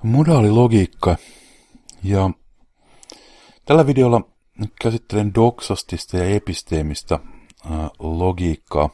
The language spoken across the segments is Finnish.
Modaalilogiikka. Ja tällä videolla käsittelen doksastista ja episteemistä logiikkaa.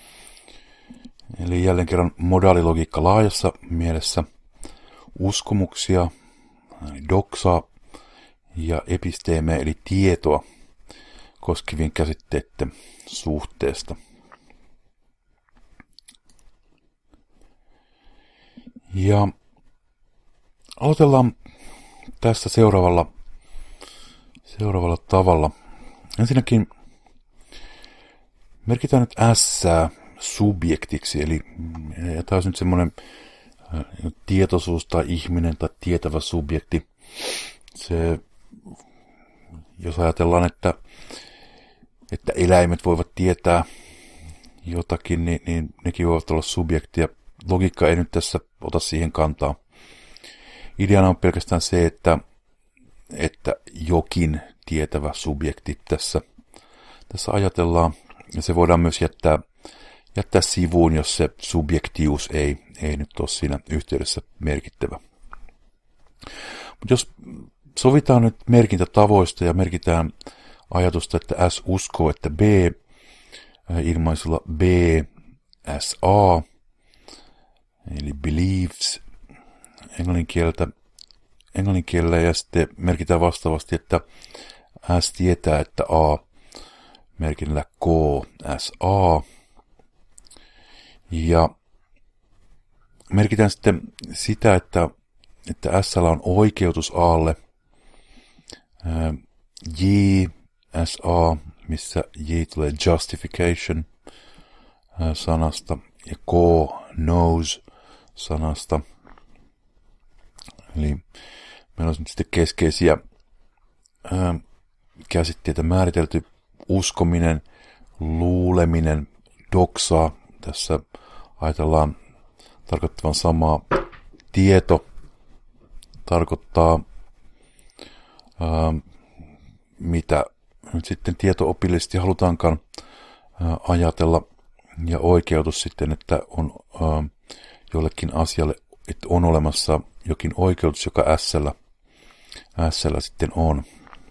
Eli jälleen kerran modaalilogiikka laajassa mielessä, uskomuksia, doksaa ja episteemejä eli tietoa koskevien käsitteiden suhteesta. Ja aloitellaan tässä seuraavalla tavalla. Ensinnäkin merkitään nyt ässää subjektiksi, eli tämä olisi nyt semmoinen tietoisuus tai ihminen tai tietävä subjekti. Se, jos ajatellaan, että eläimet voivat tietää jotakin, niin nekin voivat olla subjektia. Logiikka ei nyt tässä ota siihen kantaa. Ideana on pelkästään se, että jokin tietävä subjekti tässä ajatellaan. Ja se voidaan myös jättää sivuun, jos se subjektius ei nyt ole siinä yhteydessä merkittävä. Mutta jos sovitaan nyt merkintätavoista ja merkitään ajatusta, että S uskoo, että B ilmaisulla B as A, eli believes englanninkielellä, ja sitten merkitään vastaavasti, että S tietää, että A merkinnällä K as A. Ja merkitään sitten sitä, että S:llä on oikeutus Alle, J as A, missä J tulee justification sanasta ja K knows sanasta. Eli meillä on nyt sitten keskeisiä käsitteitä määritelty: uskominen, luuleminen, doksaa. Tässä ajatellaan tarkoittavan samaa. Tieto tarkoittaa, mitä nyt sitten tieto-opillisesti halutaankaan ajatella, ja oikeutus sitten, että on jollekin asialle, että on olemassa jokin oikeutus, joka S:llä sitten on.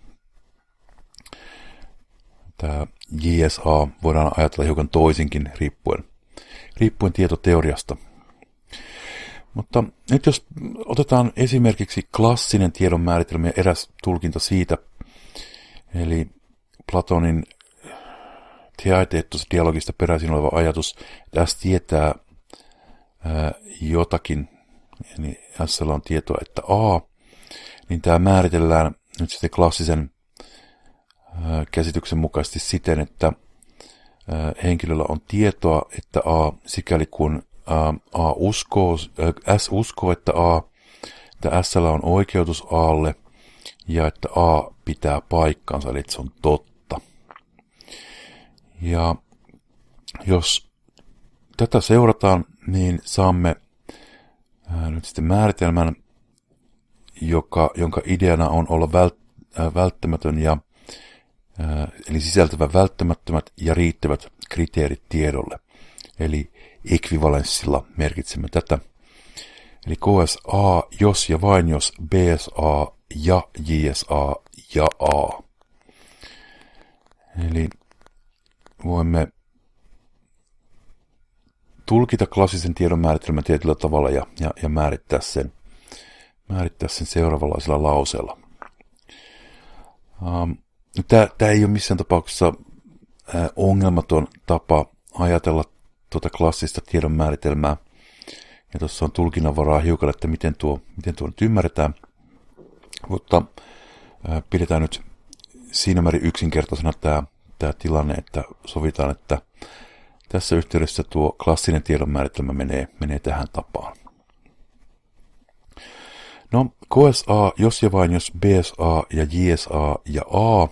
Tämä JSA voidaan ajatella hiukan toisinkin riippuen tietoteoriasta. Mutta nyt jos otetaan esimerkiksi klassinen tiedon määritelmä ja eräs tulkinta siitä, eli Platonin Theaetetus-dialogista peräisin oleva ajatus, että S tietää jotakin, eli S:llä on tietoa, että A, niin tämä määritellään nyt sitten klassisen käsityksen mukaisesti siten, että henkilöllä on tietoa, että A, sikäli kun S uskoo, että S:llä on oikeutus Alle, ja että A pitää paikkansa, eli että se on totta. Ja jos tätä seurataan, niin saamme nyt sitten määritelmän, jonka ideana on olla välttämätön eli sisältävä välttämättömät ja riittävät kriteerit tiedolle. Eli ekvivalenssilla merkitsemme tätä. Eli KSA, jos ja vain jos BSA ja JSA ja A. Eli voimme tulkita klassisen tiedon määritelmän tietyllä tavalla ja määrittää sen seuraavanlaisella lauseella. Tämä ei ole missään tapauksessa ongelmaton tapa ajatella tuota klassista tiedon määritelmää. Ja tuossa on tulkinnanvaraa hiukan, että miten tuo nyt ymmärretään. Mutta pidetään nyt siinä määrin yksinkertaisena tämä tilanne, että sovitaan, että tässä yhteydessä tuo klassinen tiedon määritelmä menee tähän tapaan. No, KSA, jos ja vain jos BSA ja JSA ja A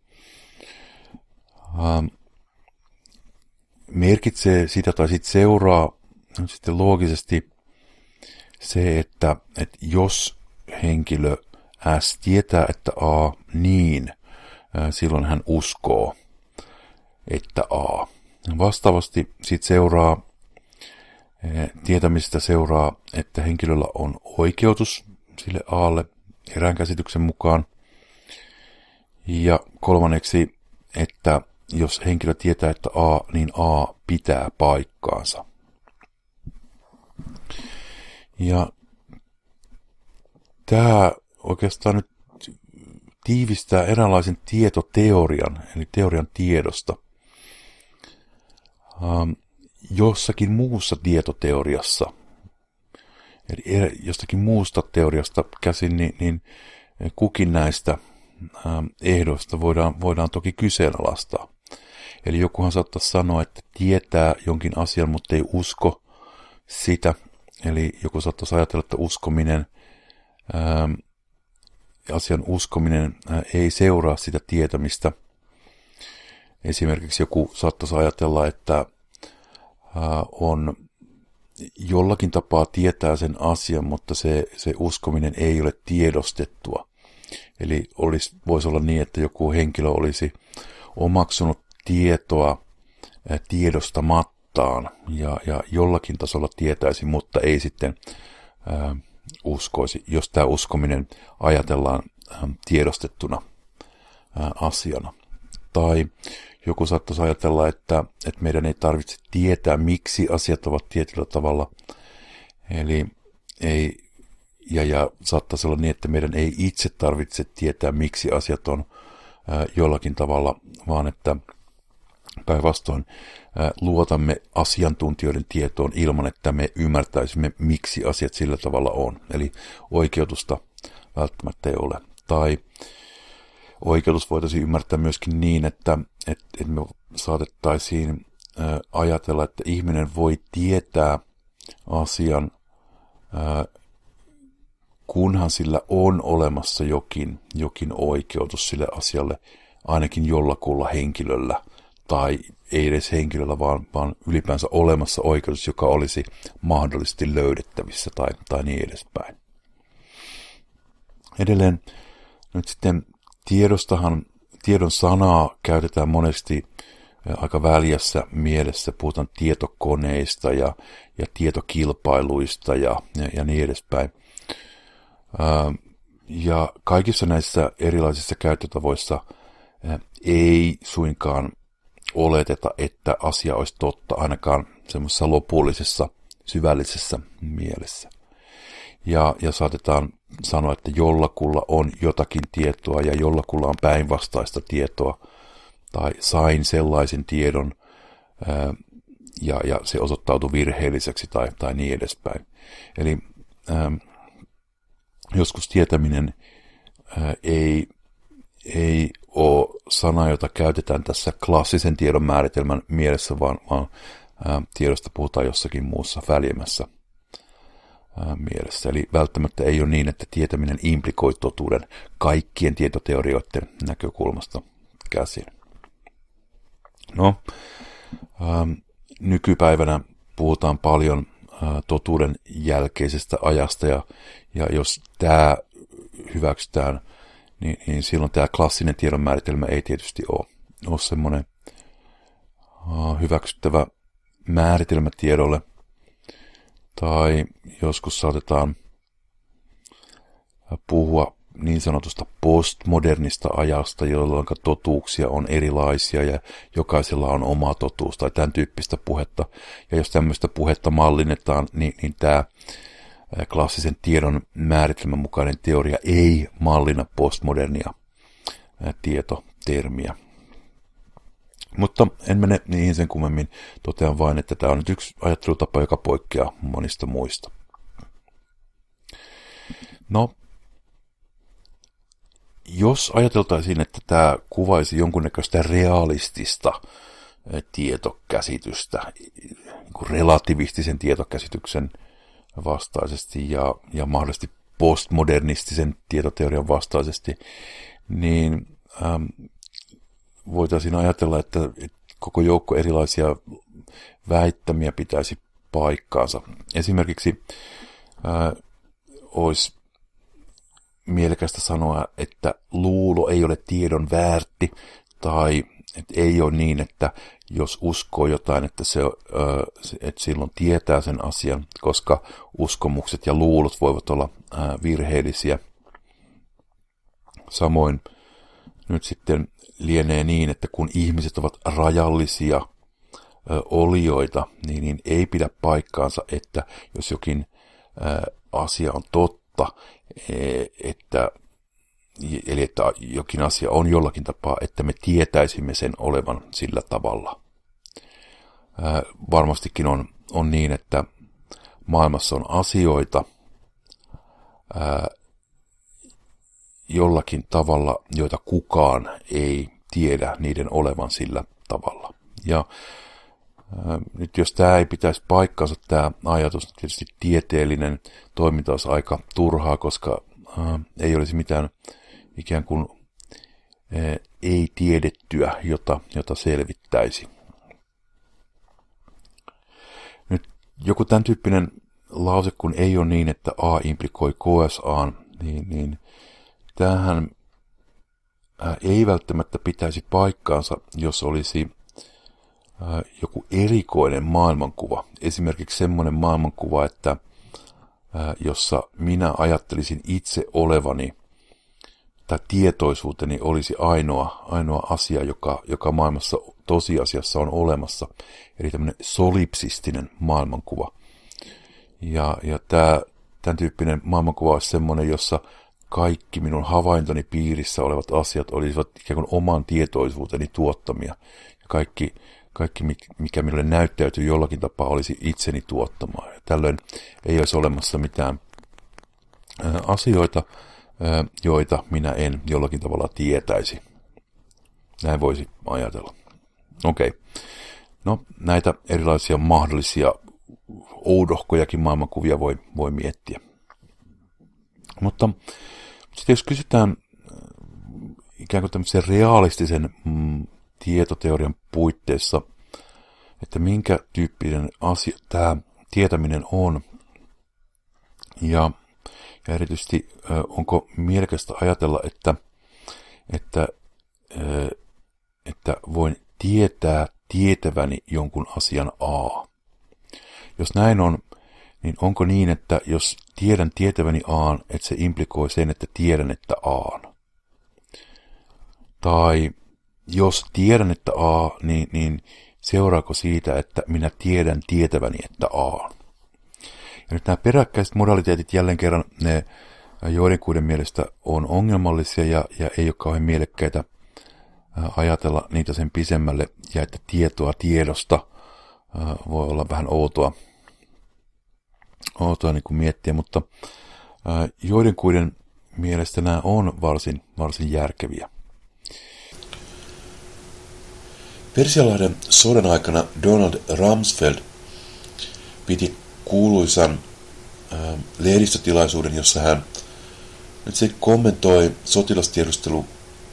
merkitsee sitä tai sitten seuraa sitten loogisesti se, että jos henkilö S tietää, että A, niin silloin hän uskoo, että A. Vastaavasti siitä tietämistä seuraa, että henkilöllä on oikeutus sille A:lle erään käsityksen mukaan. Ja kolmanneksi, että jos henkilö tietää, että A, niin A pitää paikkaansa. Ja tämä oikeastaan nyt tiivistää eräänlaisen tietoteorian, eli teorian tiedosta. Jossakin muussa tietoteoriassa, eli jostakin muusta teoriasta käsin, niin kukin näistä ehdoista voidaan toki kyseenalaistaa. Eli jokuhan saattaisi sanoa, että tietää jonkin asian, mutta ei usko sitä. Eli joku saattaisi ajatella, että asian uskominen ei seuraa sitä tietämistä. Esimerkiksi joku saattaisi ajatella, että on jollakin tapaa tietää sen asian, mutta se uskominen ei ole tiedostettua. Eli voisi olla niin, että joku henkilö olisi omaksunut tietoa tiedostamattaan ja jollakin tasolla tietäisi, mutta ei sitten uskoisi, jos tämä uskominen ajatellaan tiedostettuna asiana. Tai joku saattaisi ajatella, että meidän ei tarvitse tietää, miksi asiat ovat tietyllä tavalla. Eli ja saattaisi olla niin, että meidän ei itse tarvitse tietää, miksi asiat on jollakin tavalla, vaan että päinvastoin luotamme asiantuntijoiden tietoon ilman, että me ymmärtäisimme, miksi asiat sillä tavalla on. Eli oikeutusta välttämättä ei ole. Tai oikeutus voitaisiin ymmärtää myöskin niin, että me saatettaisiin ajatella, että ihminen voi tietää asian, kunhan sillä on olemassa jokin oikeutus sille asialle, ainakin jollakulla henkilöllä, tai ei edes henkilöllä, vaan ylipäänsä olemassa oikeutus, joka olisi mahdollisesti löydettävissä tai niin edespäin. Edelleen nyt sitten tiedon sanaa käytetään monesti aika väljässä mielessä. Puhutaan tietokoneista ja tietokilpailuista ja niin edespäin. Ja kaikissa näissä erilaisissa käyttötavoissa ei suinkaan oleteta, että asia olisi totta, ainakaan semmoisessa lopullisessa, syvällisessä mielessä. Ja saatetaan sanoa, että jollakulla on jotakin tietoa ja jollakulla on päinvastaista tietoa, tai sain sellaisen tiedon ja se osoittautui virheelliseksi tai niin edespäin. Eli joskus tietäminen ei ole sana, jota käytetään tässä klassisen tiedon määritelmän mielessä, vaan tiedosta puhutaan jossakin muussa väljemmässä mielessä. Eli välttämättä ei ole niin, että tietäminen implikoi totuuden kaikkien tietoteorioiden näkökulmasta käsin. No, nykypäivänä puhutaan paljon totuuden jälkeisestä ajasta, ja jos tämä hyväksytään, niin silloin tämä klassinen tiedon määritelmä ei tietysti ole semmoinen hyväksyttävä määritelmä tiedolle. Tai joskus saatetaan puhua niin sanotusta postmodernista ajasta, jolloin totuuksia on erilaisia ja jokaisella on oma totuus tai tämän tyyppistä puhetta. Ja jos tämmöistä puhetta mallinnetaan, niin tämä klassisen tiedon määritelmän mukainen teoria ei mallinna postmodernia tietotermiä. Mutta en mene niihin sen kummemmin, totean vain, että tämä on nyt yksi ajattelutapa, joka poikkeaa monista muista. No, jos ajateltaisiin, että tämä kuvaisi jonkunnäköistä realistista tietokäsitystä, relativistisen tietokäsityksen vastaisesti ja mahdollisesti postmodernistisen tietoteorian vastaisesti, niin voitaisiin ajatella, että koko joukko erilaisia väittämiä pitäisi paikkaansa. Esimerkiksi olisi mielekästä sanoa, että luulo ei ole tiedon väärti, tai ei ole niin, että jos uskoo jotain, että että silloin tietää sen asian, koska uskomukset ja luulot voivat olla virheellisiä. Samoin nyt sitten lienee niin, että kun ihmiset ovat rajallisia olioita, niin ei pidä paikkaansa, että jos jokin asia on totta, eli että jokin asia on jollakin tapaa, että me tietäisimme sen olevan sillä tavalla. Varmastikin on niin, että maailmassa on asioita jollakin tavalla, joita kukaan ei tiedä niiden olevan sillä tavalla. Ja nyt jos tämä ei pitäisi paikkansa, tämä ajatus, tietysti tieteellinen toiminta olisi aika turhaa, koska ei olisi mitään ikään kuin ei tiedettyä, jota selvittäisi. Nyt joku tämän tyyppinen lause, kun ei ole niin, että A implikoi KSA:n, niin tämähän ei välttämättä pitäisi paikkaansa, jos olisi joku erikoinen maailmankuva. Esimerkiksi semmoinen maailmankuva, että jossa minä ajattelisin itse olevani, tai tietoisuuteni olisi ainoa asia, joka maailmassa tosiasiassa on olemassa. Eli tämmöinen solipsistinen maailmankuva. Ja tämän tyyppinen maailmankuva olisi semmoinen, jossa kaikki minun havaintoni piirissä olevat asiat olisivat ikään kuin oman tietoisuuteni tuottamia. Ja kaikki, mikä minulle näyttäytyy jollakin tapaa, olisi itseni tuottamaa. Ja tällöin ei olisi olemassa mitään asioita, joita minä en jollakin tavalla tietäisi. Näin voisi ajatella. Okei. No, näitä erilaisia mahdollisia oudohkojakin maailmankuvia voi miettiä. Mutta sitten jos kysytään ikään kuin tämmöisen realistisen tietoteorian puitteissa, että minkä tyyppinen asia tämä tietäminen on, ja erityisesti onko mielekästä ajatella, että voin tietää tietäväni jonkun asian A. Jos näin on, niin onko niin, että jos tiedän tietäväni A, että se implikoi sen, että tiedän, että A. Tai jos tiedän, että A, niin seuraako siitä, että minä tiedän tietäväni, että A. Ja nyt nämä peräkkäiset modaliteetit jälleen kerran, ne joidenkuiden mielestä on ongelmallisia ja ei ole kauhean mielekkäitä ajatella niitä sen pisemmälle, ja että tietoa tiedosta voi olla vähän outoa niin kuin miettiä, mutta joidenkuiden mielestä nämä on varsin järkeviä. Persianlahden sodan aikana Donald Rumsfeld piti kuuluisan lehdistötilaisuuden, jossa hän nyt se kommentoi sotilastiedustelu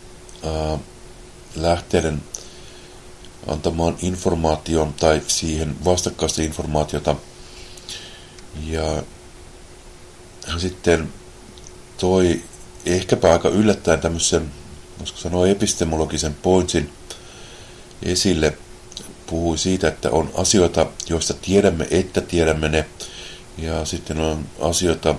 lähteiden antamaan informaation tai siihen vastakkaista informaatiota. Ja hän sitten toi ehkäpä aika yllättäen tämmöisen, voisiko sanoa epistemologisen pointsin esille. Puhui siitä, että on asioita, joista tiedämme, että tiedämme ne, ja sitten on asioita,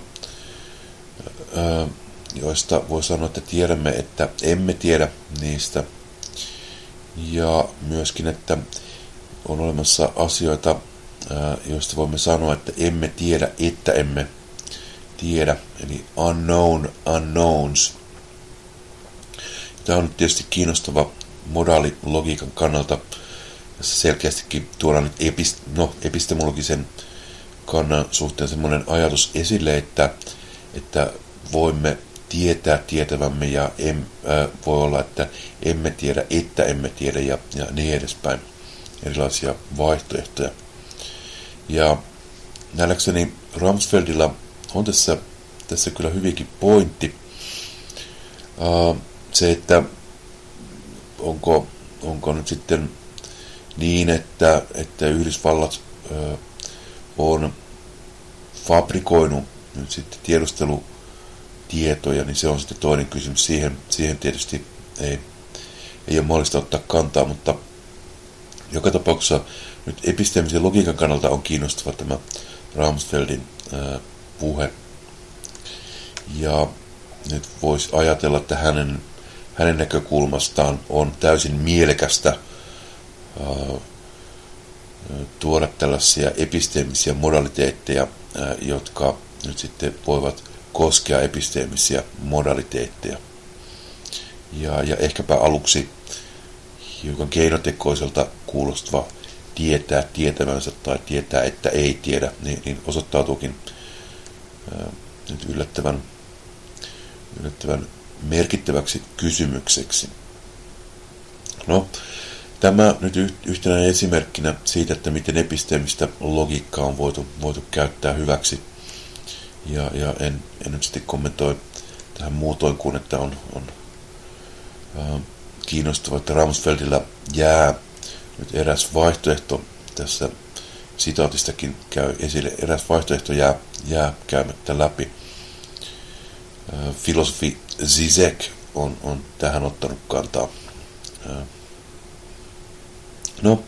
joista voi sanoa, että tiedämme, että emme tiedä niistä. Ja myöskin, että on olemassa asioita, joista voimme sanoa, että emme tiedä, että emme tiedä. Eli unknown unknowns. Tämä on tietysti kiinnostava modaalilogiikan kannalta. Tässä selkeästikin tuodaan nyt epistemologisen kannan suhteen semmoinen ajatus esille, että voimme tietää tietävämme ja voi olla, että emme tiedä, että emme tiedä ja niin edespäin. Erilaisia vaihtoehtoja. Ja nähdäkseni Rumsfeldilla on tässä kyllä hyvinkin pointti. Se, että onko nyt sitten niin, että Yhdysvallat on fabrikoinut nyt sitten tiedustelutietoja, niin se on sitten toinen kysymys. Siihen tietysti ei ole mahdollista ottaa kantaa, mutta joka tapauksessa nyt episteemisen logiikan kannalta on kiinnostava tämä Rumsfeldin puhe. Ja nyt voisi ajatella, että hänen näkökulmastaan on täysin mielekästä tuoda tällaisia episteemisiä modaliteetteja, jotka nyt sitten voivat koskea episteemisiä modaliteetteja. Ja ehkäpä aluksi hiukan keinotekoiselta kuulostava tietää tietävänsä tai tietää, että ei tiedä, niin osoittautuukin nyt yllättävän merkittäväksi kysymykseksi. No, tämä nyt yhtenä esimerkkinä siitä, että miten episteemistä logiikkaa on voitu käyttää hyväksi. Ja en nyt sitten kommentoi tähän muutoin kuin, että on kiinnostavaa, että Rumsfeldillä jää nyt eräs vaihtoehto, tässä sitaatistakin käy esille, eräs vaihtoehto jää käymättä läpi. Filosofi Zizek on tähän ottanut kantaa. No,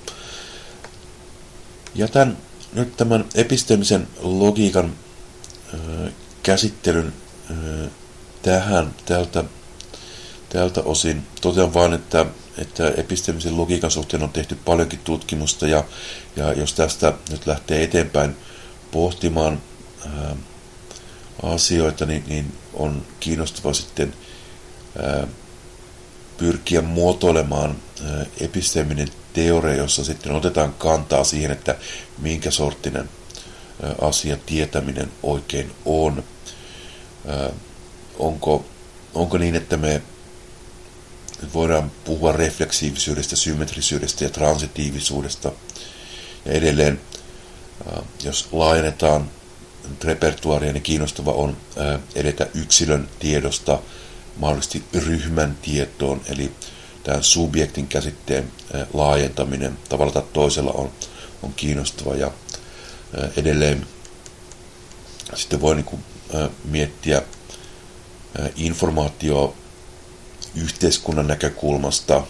jätän nyt tämän episteemisen logiikan käsittelyn tähän tältä osin. Totean vain, että episteemisen logiikan suhteen on tehty paljonkin tutkimusta, ja jos tästä nyt lähtee eteenpäin pohtimaan asioita, niin on kiinnostavaa sitten pyrkiä muotoilemaan episteeminen teoria, jossa sitten otetaan kantaa siihen, että minkä sorttinen asia tietäminen oikein on. Onko niin, että me voidaan puhua refleksiivisyydestä, symmetrisyydestä ja transitiivisuudesta. Ja edelleen, jos laajennetaan repertuaaria, niin kiinnostava on edetä yksilön tiedosta mahdollisesti ryhmän tietoon, eli tämän subjektin käsitteen laajentaminen tavalla tai toisella on kiinnostava. Ja edelleen sitten voi miettiä informaatio yhteiskunnan näkökulmasta,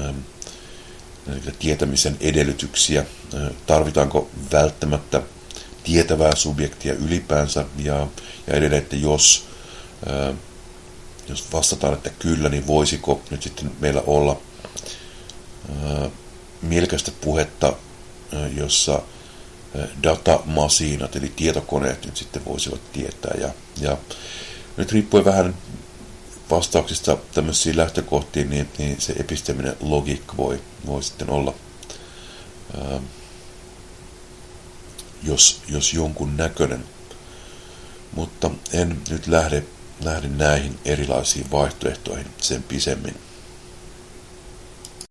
tietämisen edellytyksiä, tarvitaanko välttämättä tietävää subjektia ylipäänsä, ja edelleen, että jos vastataan, että kyllä, niin voisiko nyt sitten meillä olla mielekästä puhetta, jossa datamasiinat, eli tietokoneet nyt sitten voisivat tietää, ja nyt riippuen vähän vastauksista tämmöisiin lähtökohtiin, niin se episteeminen logiikka voi sitten olla, jos jonkun näköinen. Mutta en nyt lähde näihin erilaisiin vaihtoehtoihin sen pisemmin.